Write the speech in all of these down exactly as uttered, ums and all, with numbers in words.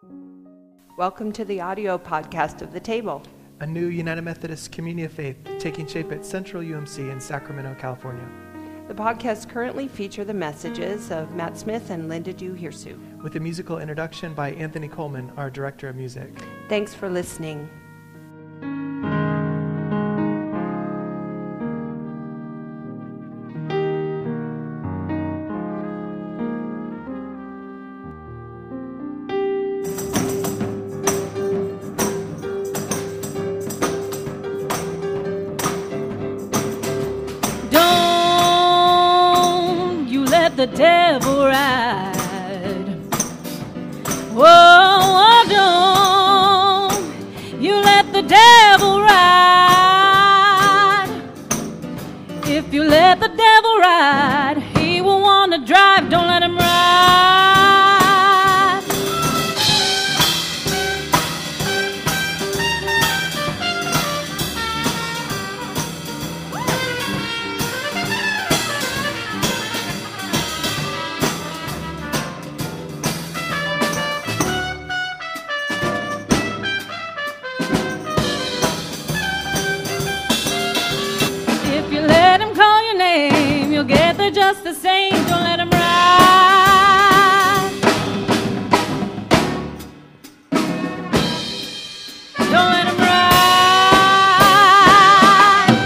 Welcome to the audio podcast of The Table, a new United Methodist Community of Faith taking shape at Central U M C in Sacramento, California. The podcasts currently feature the messages of Matt Smith and Linda Du-Hirsu, with a musical introduction by Anthony Coleman, our director of music. Thanks for listening. The devil ride. Whoa, don't you let the devil ride. If you let the devil ride, he will want to drive. Don't let him ride. You'll get there just the same. Don't let him ride. Don't let him ride.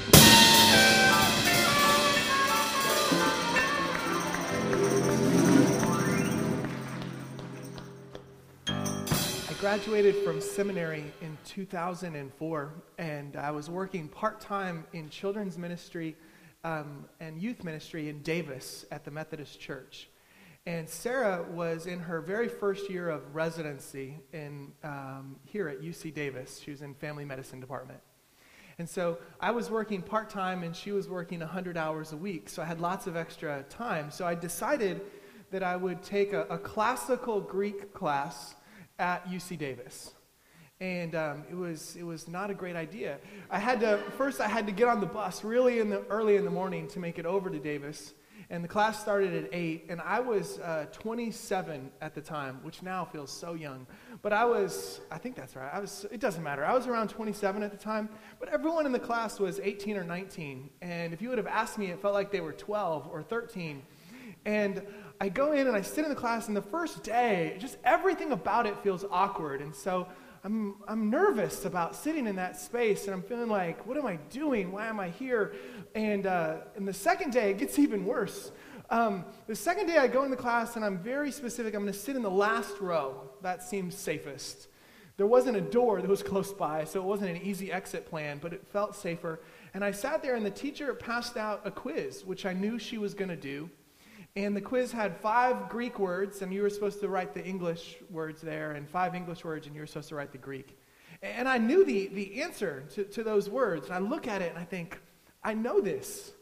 I graduated from seminary in two thousand four, and I was working part-time in children's ministry Um, and youth ministry in Davis at the Methodist Church. And Sarah was in her very first year of residency in um, here at U C Davis. She was in family medicine department. And so I was working part-time and she was working one hundred hours a week, so I had lots of extra time. So I decided that I would take a, a classical Greek class at U C Davis. And um, it was it was not a great idea. I had to first I had to get on the bus really in the early in the morning to make it over to Davis, and the class started at eight. And I was uh, twenty-seven at the time, which now feels so young. But I was I think that's right. I was it doesn't matter. I was around twenty-seven at the time. But everyone in the class was eighteen or nineteen. And if you would have asked me, it felt like they were twelve or thirteen. And I go in and I sit in the class, and the first day, just everything about it feels awkward. And so I'm I'm nervous about sitting in that space, and I'm feeling like, what am I doing? Why am I here? And uh, and the second day, it gets even worse. Um, the second day, I go into class, and I'm very specific. I'm going to sit in the last row. That seems safest. There wasn't a door that was close by, so it wasn't an easy exit plan, but it felt safer. And I sat there, and the teacher passed out a quiz, which I knew she was going to do. And the quiz had five Greek words, and you were supposed to write the English words there, and five English words, and you were supposed to write the Greek. And I knew the, the answer to, to those words, and I look at it, and I think, I know this.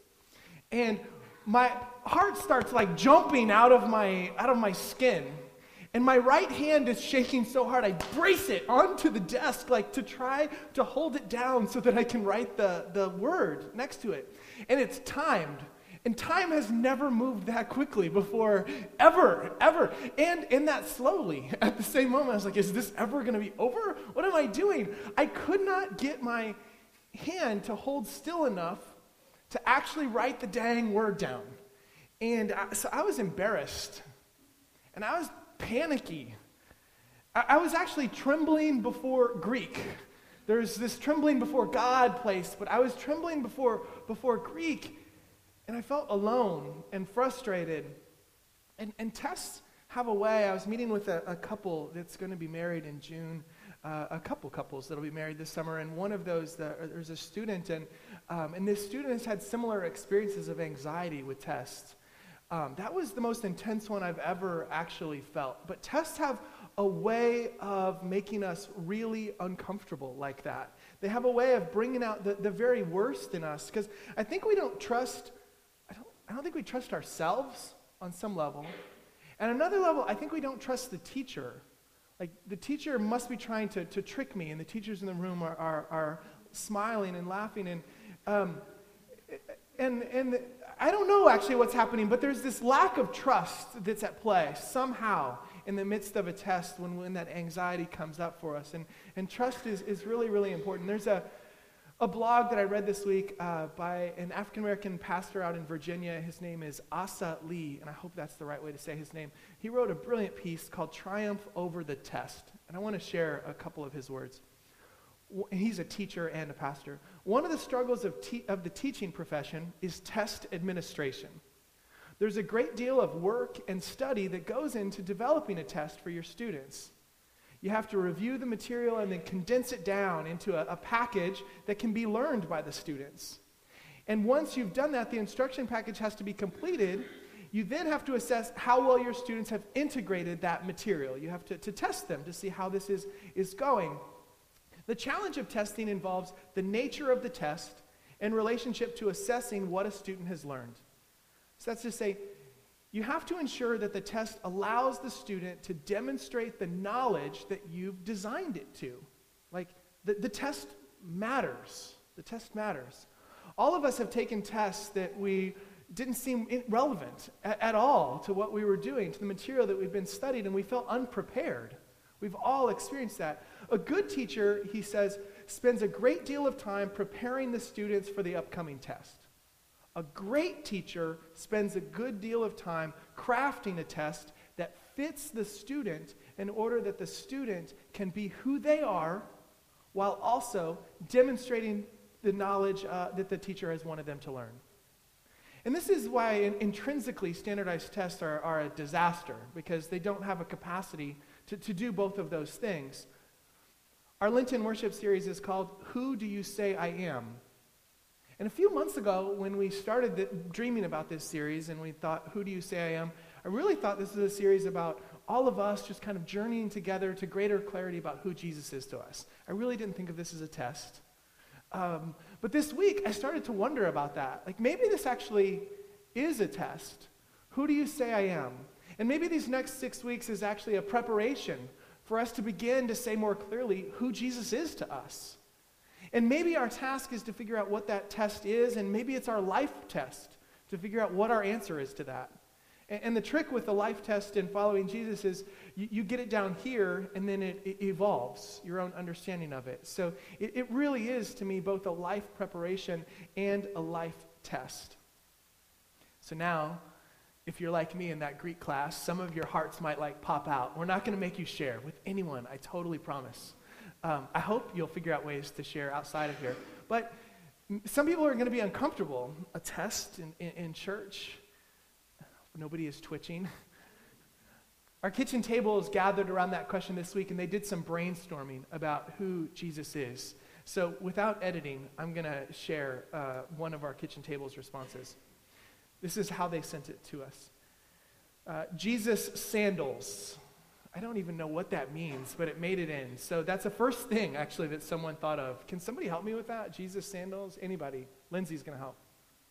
And my heart starts like jumping out of my out of my skin. And my right hand is shaking so hard, I brace it onto the desk, like to try to hold it down so that I can write the, the word next to it. And it's timed. And time has never moved that quickly before, ever, ever, and and that slowly. At the same moment, I was like, is this ever going to be over? What am I doing? I could not get my hand to hold still enough to actually write the dang word down. And I, so I was embarrassed, and I was panicky. I, I was actually trembling before Greek. There's this trembling before God place, but I was trembling before before Greek. And I felt alone and frustrated. And, and tests have a way. I was meeting with a, a couple that's going to be married in June, uh, a couple couples that will be married this summer. And one of those, the, there's a student, and um, and this student has had similar experiences of anxiety with tests. Um, that was the most intense one I've ever actually felt. But tests have a way of making us really uncomfortable like that. They have a way of bringing out the, the very worst in us. Because I think we don't trust... I don't think we trust ourselves on some level. And another level, I think we don't trust the teacher. Like, the teacher must be trying to, to trick me, and the teachers in the room are, are, are smiling and laughing. And um, and and I don't know actually what's happening, but there's this lack of trust that's at play somehow in the midst of a test when, when that anxiety comes up for us. And, and trust is, is really, really important. There's a, a blog that I read this week uh, by an African-American pastor out in Virginia. His name is Asa Lee, and I hope that's the right way to say his name. He wrote a brilliant piece called Triumph Over the Test, and I want to share a couple of his words. He's a teacher and a pastor. One of the struggles of, te- of the teaching profession is test administration. There's a great deal of work and study that goes into developing a test for your students. You have to review the material and then condense it down into a, a package that can be learned by the students. And once you've done that, the instruction package has to be completed. You then have to assess how well your students have integrated that material. You have to, to test them to see how this is, is going. The challenge of testing involves the nature of the test in relationship to assessing what a student has learned. So that's to say, you have to ensure that the test allows the student to demonstrate the knowledge that you've designed it to. Like, the, the test matters. The test matters. All of us have taken tests that we didn't seem relevant at, at all to what we were doing, to the material that we've been studied, and we felt unprepared. We've all experienced that. A good teacher, he says, spends a great deal of time preparing the students for the upcoming test. A great teacher spends a good deal of time crafting a test that fits the student in order that the student can be who they are while also demonstrating the knowledge uh, that the teacher has wanted them to learn. And this is why in, intrinsically standardized tests are, are a disaster, because they don't have a capacity to, to do both of those things. Our Lenten worship series is called Who Do You Say I Am? And a few months ago, when we started the, dreaming about this series and we thought, who do you say I am? I really thought this was a series about all of us just kind of journeying together to greater clarity about who Jesus is to us. I really didn't think of this as a test. Um, but this week, I started to wonder about that. Like, maybe this actually is a test. Who do you say I am? And maybe these next six weeks is actually a preparation for us to begin to say more clearly who Jesus is to us. And maybe our task is to figure out what that test is, and maybe it's our life test to figure out what our answer is to that. And, and the trick with the life test in following Jesus is you, you get it down here, and then it, it evolves, your own understanding of it. So it, it really is, to me, both a life preparation and a life test. So now, if you're like me in that Greek class, some of your hearts might like pop out. We're not going to make you share with anyone, I totally promise. Um, I hope you'll figure out ways to share outside of here. But some people are going to be uncomfortable. A test in, in, in church. Nobody is twitching. Our kitchen table is gathered around that question this week, and they did some brainstorming about who Jesus is. So without editing, I'm going to share uh, one of our kitchen table's responses. This is how they sent it to us. Uh, Jesus sandals. I don't even know what that means, but it made it in. So that's the first thing, actually, that someone thought of. Can somebody help me with that? Jesus sandals? Anybody? Lindsay's going to help.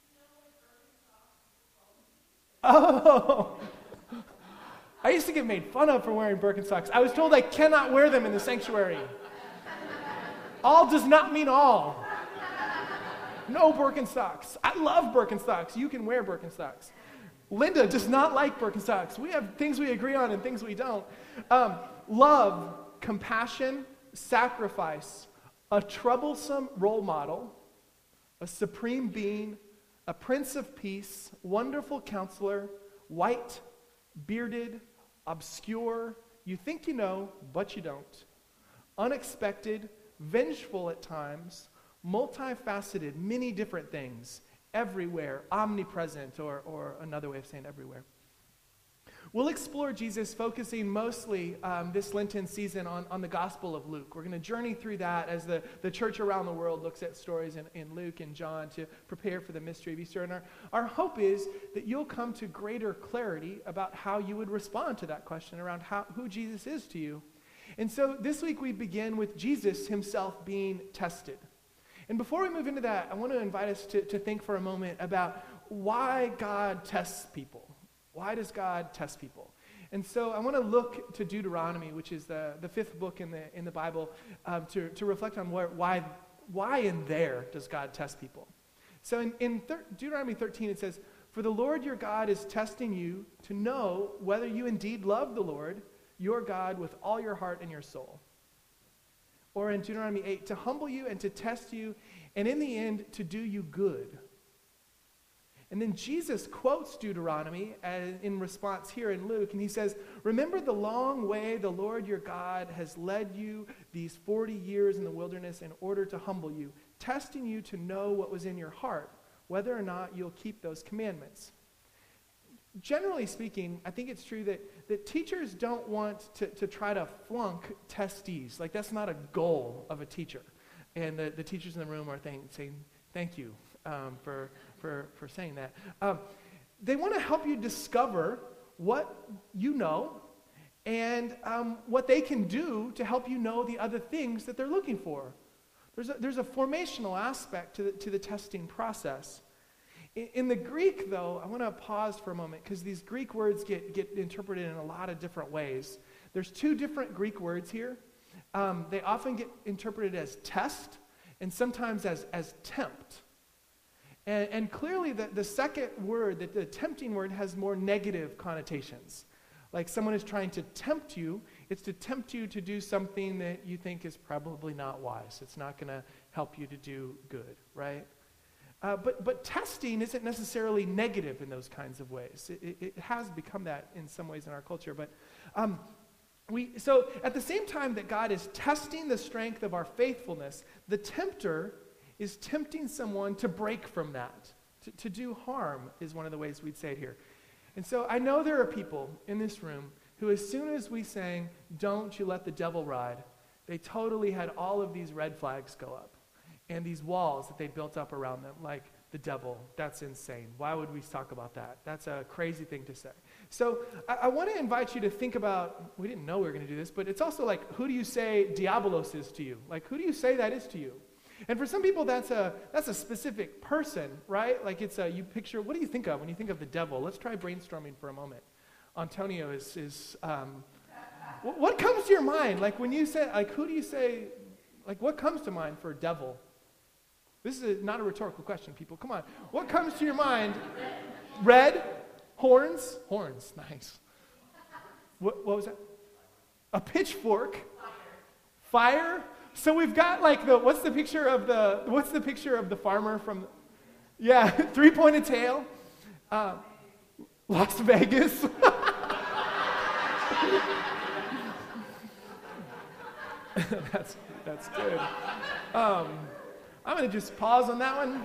Oh! I used to get made fun of for wearing Birkenstocks. I was told I cannot wear them in the sanctuary. All does not mean all. No Birkenstocks. I love Birkenstocks. You can wear Birkenstocks. Linda does not like Birkenstocks. We have things we agree on and things we don't. Um, love, compassion, sacrifice, a troublesome role model, a supreme being, a prince of peace, wonderful counselor, white, bearded, obscure, you think you know, but you don't, unexpected, vengeful at times, multifaceted, many different things, everywhere, omnipresent, or, or another way of saying everywhere. We'll explore Jesus focusing mostly um, this Lenten season on, on the Gospel of Luke. We're going to journey through that as the, the church around the world looks at stories in, in Luke and John to prepare for the mystery of Easter. And our, our hope is that you'll come to greater clarity about how you would respond to that question around how, who Jesus is to you. And so this week we begin with Jesus himself being tested. And before we move into that, I want to invite us to, to think for a moment about why God tests people. Why does God test people? And so I want to look to Deuteronomy, which is the, the fifth book in the in the Bible, um, to, to reflect on where, why why in there does God test people. So in, in thir- Deuteronomy thirteen it says, For the Lord your God is testing you to know whether you indeed love the Lord your God with all your heart and your soul. Or in Deuteronomy eight, to humble you and to test you, and in the end, to do you good. And then Jesus quotes Deuteronomy as, in response here in Luke, and he says, remember the long way the Lord your God has led you these forty years in the wilderness in order to humble you, testing you to know what was in your heart, whether or not you'll keep those commandments. Generally speaking, I think it's true that, that teachers don't want to, to try to flunk testees. Like, that's not a goal of a teacher. And the, the teachers in the room are th- saying, thank you um, for, for, for saying that. Um, they want to help you discover what you know and um, what they can do to help you know the other things that they're looking for. There's a, there's a formational aspect to the, to the testing process. In, in the Greek, though, I want to pause for a moment because these Greek words get, get interpreted in a lot of different ways. There's two different Greek words here. Um, they often get interpreted as test and sometimes as, as tempt. And, and clearly the, the second word, the, the tempting word, has more negative connotations. Like someone is trying to tempt you, it's to tempt you to do something that you think is probably not wise. It's not going to help you to do good, right? Uh, but, but testing isn't necessarily negative in those kinds of ways. It, it, it has become that in some ways in our culture. But um, we so at the same time that God is testing the strength of our faithfulness, the tempter is tempting someone to break from that, to, to do harm is one of the ways we'd say it here. And so I know there are people in this room who, as soon as we sang, don't you let the devil ride, they totally had all of these red flags go up. And these walls that they built up around them, like the devil, that's insane. Why would we talk about that? That's a crazy thing to say. So I, I want to invite you to think about, we didn't know we were going to do this, but it's also like, who do you say diabolos is to you? Like, who do you say that is to you? And for some people, that's a that's a specific person, right? Like it's a, you picture, what do you think of when you think of the devil? Let's try brainstorming for a moment. Antonio is, is um, what, what comes to your mind? Like when you say, like who do you say, like what comes to mind for devil? This is a, not a rhetorical question, people. Come on. What comes to your mind? Red? Horns? Horns, nice. What, what was that? A pitchfork? Fire. Fire? So we've got like the, what's the picture of the, what's the picture of the farmer from, yeah, three-pointed tail. Uh, Las Vegas. that's, that's good. Um, I'm going to just pause on that one.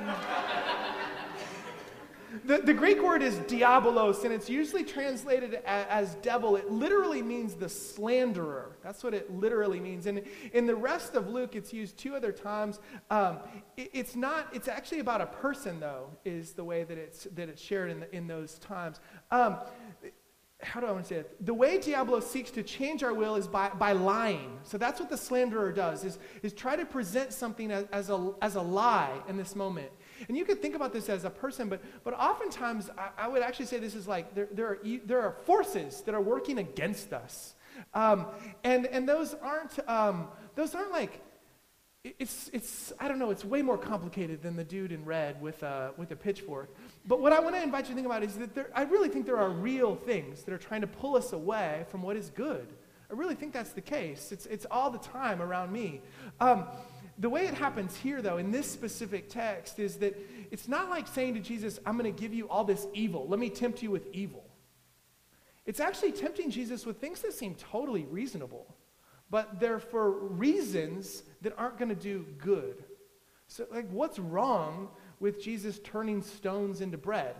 The, the Greek word is diabolos, and it's usually translated as, as devil. It literally means the slanderer. That's what it literally means. And in the rest of Luke, it's used two other times. Um, it, it's not. It's actually about a person, though, is the way that it's that it's shared in the, in those times. Um, how do I want to say it? The way diabolos seeks to change our will is by, by lying. So that's what the slanderer does, is, is try to present something as, as, a, as a lie in this moment. And you could think about this as a person, but but oftentimes I, I would actually say this is like there, there, are, there are forces that are working against us. Um, and, and those aren't, um, those aren't like, it's, it's I don't know, it's way more complicated than the dude in red with a, with a pitchfork. But what I want to invite you to think about is that there, I really think there are real things that are trying to pull us away from what is good. I really think that's the case. It's, it's all the time around me. Um, the way it happens here, though, in this specific text, is that it's not like saying to Jesus, I'm going to give you all this evil. Let me tempt you with evil. It's actually tempting Jesus with things that seem totally reasonable, but they're for reasons that aren't going to do good. So, like, what's wrong with Jesus turning stones into bread?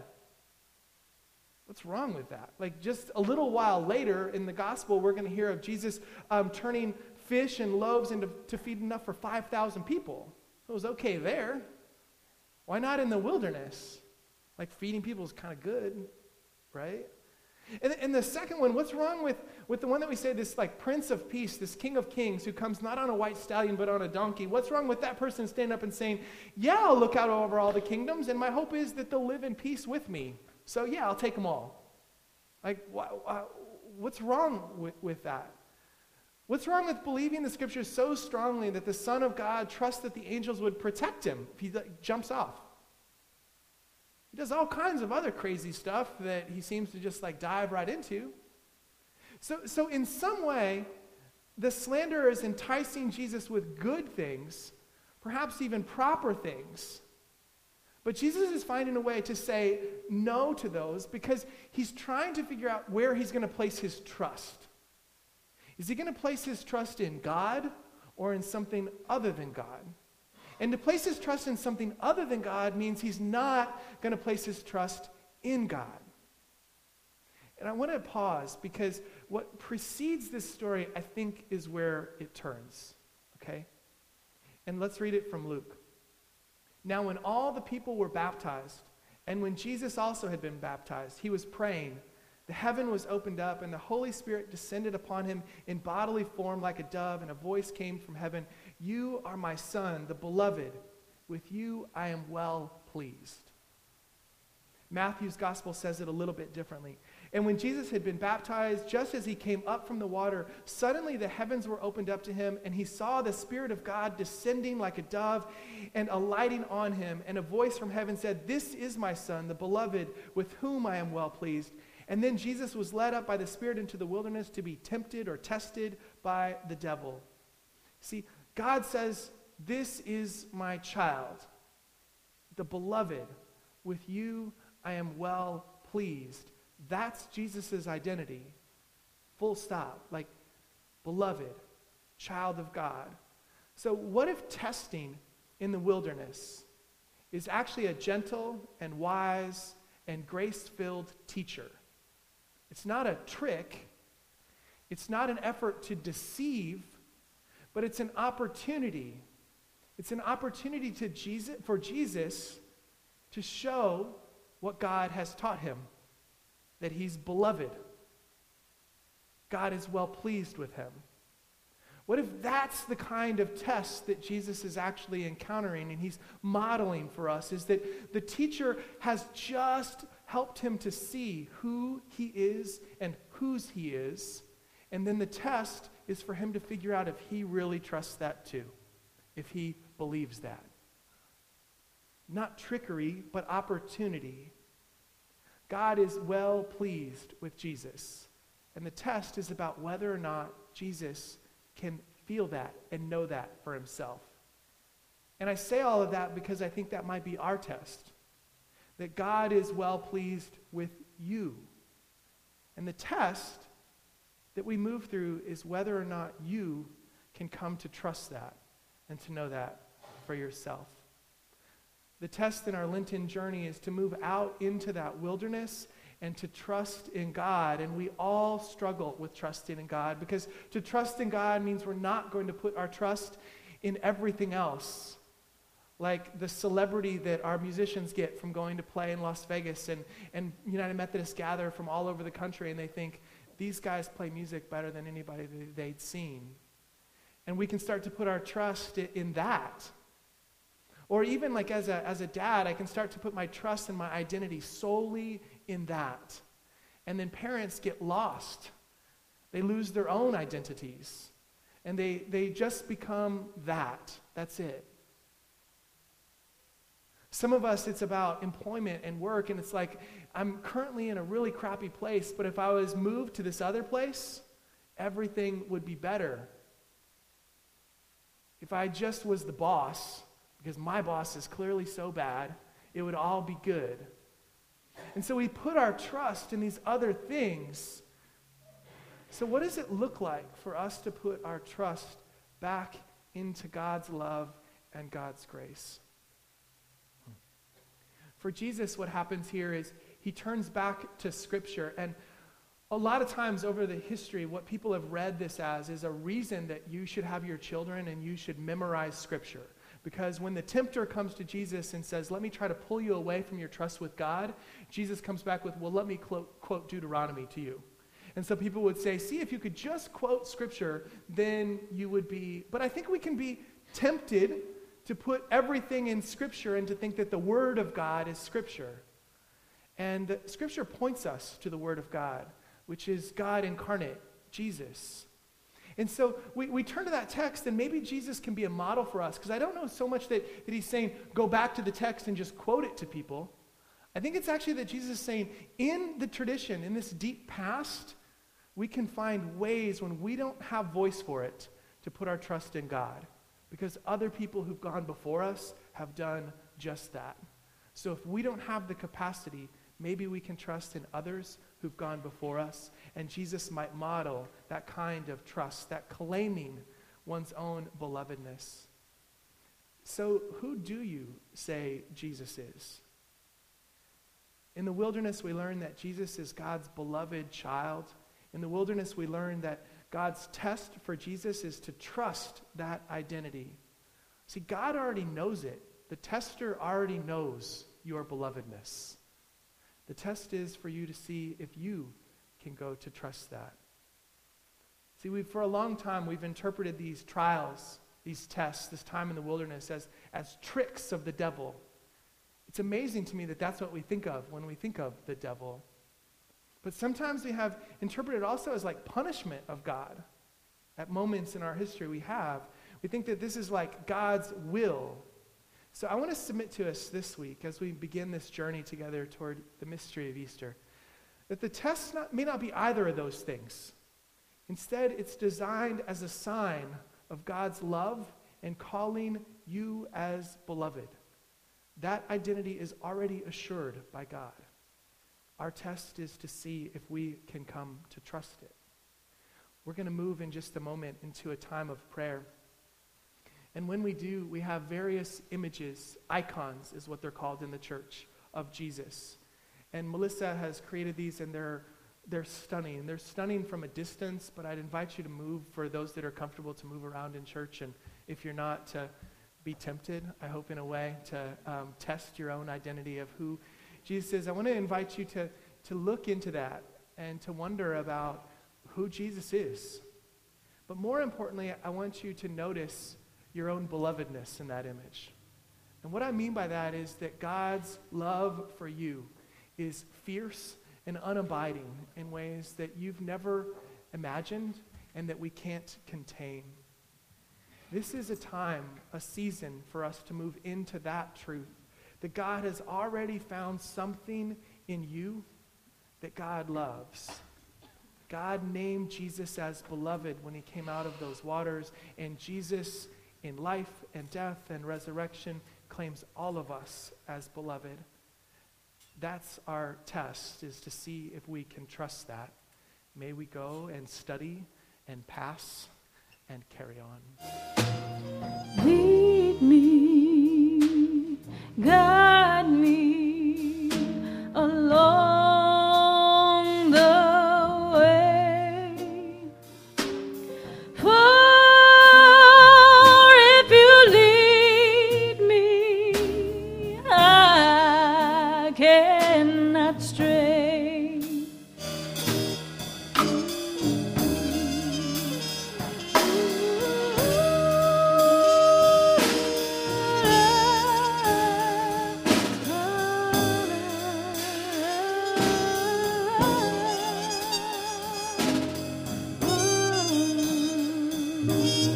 What's wrong with that? Like, just a little while later in the gospel, we're going to hear of Jesus um, turning fish and loaves into to feed enough for five thousand people. It was okay there. Why not in the wilderness? Like, feeding people is kind of good, right? And, and the second one, what's wrong with, with the one that we say, this like Prince of Peace, this King of Kings who comes not on a white stallion but on a donkey? What's wrong with that person standing up and saying, yeah, I'll look out over all the kingdoms, and my hope is that they'll live in peace with me. So yeah, I'll take them all. Like, wh- wh- what's wrong with, with that? What's wrong with believing the scriptures so strongly that the Son of God trusts that the angels would protect him if he like, jumps off? He does all kinds of other crazy stuff that he seems to just like dive right into. So, so in some way, the slanderer is enticing Jesus with good things, perhaps even proper things. But Jesus is finding a way to say no to those because he's trying to figure out where he's going to place his trust. Is he going to place his trust in God or in something other than God? And to place his trust in something other than God means he's not going to place his trust in God. And I want to pause because what precedes this story, I think, is where it turns. Okay? And let's read it from Luke. Now, when all the people were baptized, and when Jesus also had been baptized, he was praying. The heaven was opened up, and the Holy Spirit descended upon him in bodily form like a dove, and a voice came from heaven, "You are my Son, the beloved. With you I am well pleased." Matthew's gospel says it a little bit differently. And when Jesus had been baptized, just as he came up from the water, suddenly the heavens were opened up to him, and he saw the Spirit of God descending like a dove and alighting on him. And a voice from heaven said, "This is my Son, the beloved, with whom I am well pleased." And then Jesus was led up by the Spirit into the wilderness to be tempted or tested by the devil. See, God says, "This is my child, the beloved. With you I am well pleased." That's Jesus' identity. Full stop. Like, beloved, child of God. So what if testing in the wilderness is actually a gentle and wise and grace-filled teacher? It's not a trick. It's not an effort to deceive, but it's an opportunity. It's an opportunity to Jesus, for Jesus to show what God has taught him, that he's beloved. God is well pleased with him. What if that's the kind of test that Jesus is actually encountering and he's modeling for us, is that the teacher has just helped him to see who he is and whose he is, and then the test is for him to figure out if he really trusts that too, if he believes that. Not trickery, but opportunity. God is well pleased with Jesus, and the test is about whether or not Jesus can feel that and know that for himself. And I say all of that because I think that might be our test, that God is well pleased with you. And the test that we move through is whether or not you can come to trust that and to know that for yourself. The test in our Lenten journey is to move out into that wilderness and to trust in God. And we all struggle with trusting in God, because to trust in God means we're not going to put our trust in everything else. Like the celebrity that our musicians get from going to play in Las Vegas, and, and United Methodists gather from all over the country, and they think, these guys play music better than anybody that they'd seen. And we can start to put our trust in that. Or even like as a, as a dad, I can start to put my trust and my identity solely in that. And then parents get lost. They lose their own identities. And they, they just become that. That's it. Some of us, it's about employment and work, and it's like, I'm currently in a really crappy place, but if I was moved to this other place, everything would be better. If I just was the boss, because my boss is clearly so bad, it would all be good. And so we put our trust in these other things. So what does it look like for us to put our trust back into God's love and God's grace? For Jesus, what happens here is he turns back to Scripture. And a lot of times over the history, what people have read this as is a reason that you should have your children and you should memorize Scripture. Because when the tempter comes to Jesus and says, let me try to pull you away from your trust with God, Jesus comes back with, well, let me quote, quote Deuteronomy to you. And so people would say, see, if you could just quote Scripture, then you would be... But I think we can be tempted to put everything in Scripture and to think that the Word of God is Scripture. And Scripture points us to the Word of God, which is God incarnate, Jesus. And so we, we turn to that text, and maybe Jesus can be a model for us, because I don't know so much that, that he's saying, go back to the text and just quote it to people. I think it's actually that Jesus is saying, in the tradition, in this deep past, we can find ways when we don't have voice for it to put our trust in God, because other people who've gone before us have done just that. So if we don't have the capacity, maybe we can trust in others who've gone before us, and Jesus might model that kind of trust, that claiming one's own belovedness. So who do you say Jesus is? In the wilderness, we learn that Jesus is God's beloved child. In the wilderness, we learn that God's test for Jesus is to trust that identity. See, God already knows it. The tester already knows your belovedness. The test is for you to see if you can go to trust that. See, we've, for a long time, we've interpreted these trials, these tests, this time in the wilderness as, as tricks of the devil. It's amazing to me that that's what we think of when we think of the devil. But sometimes we have interpreted also as like punishment of God. At moments in our history we have. We think that this is like God's will. So I want to submit to us this week as we begin this journey together toward the mystery of Easter, that the test not, may not be either of those things. Instead, it's designed as a sign of God's love and calling you as beloved. That identity is already assured by God. Our test is to see if we can come to trust it. We're going to move in just a moment into a time of prayer. And when we do, we have various images, icons is what they're called in the church, of Jesus. And Melissa has created these, and they're, they're stunning. They're stunning from a distance, but I'd invite you to move, for those that are comfortable, to move around in church. And if you're not, to be tempted, I hope in a way, to um, test your own identity of who Jesus is. I want to invite you to, to look into that and to wonder about who Jesus is. But more importantly, I want you to notice your own belovedness in that image. And what I mean by that is that God's love for you is fierce and unabiding in ways that you've never imagined and that we can't contain. This is a time, a season for us to move into that truth, that God has already found something in you that God loves. God named Jesus as beloved when he came out of those waters, and Jesus in life and death and resurrection claims all of us as beloved. That's our test, is to see if we can trust that. May we go and study and pass and carry on. Lead me, guide me along the way. For if you lead me, I cannot stray. Ooh.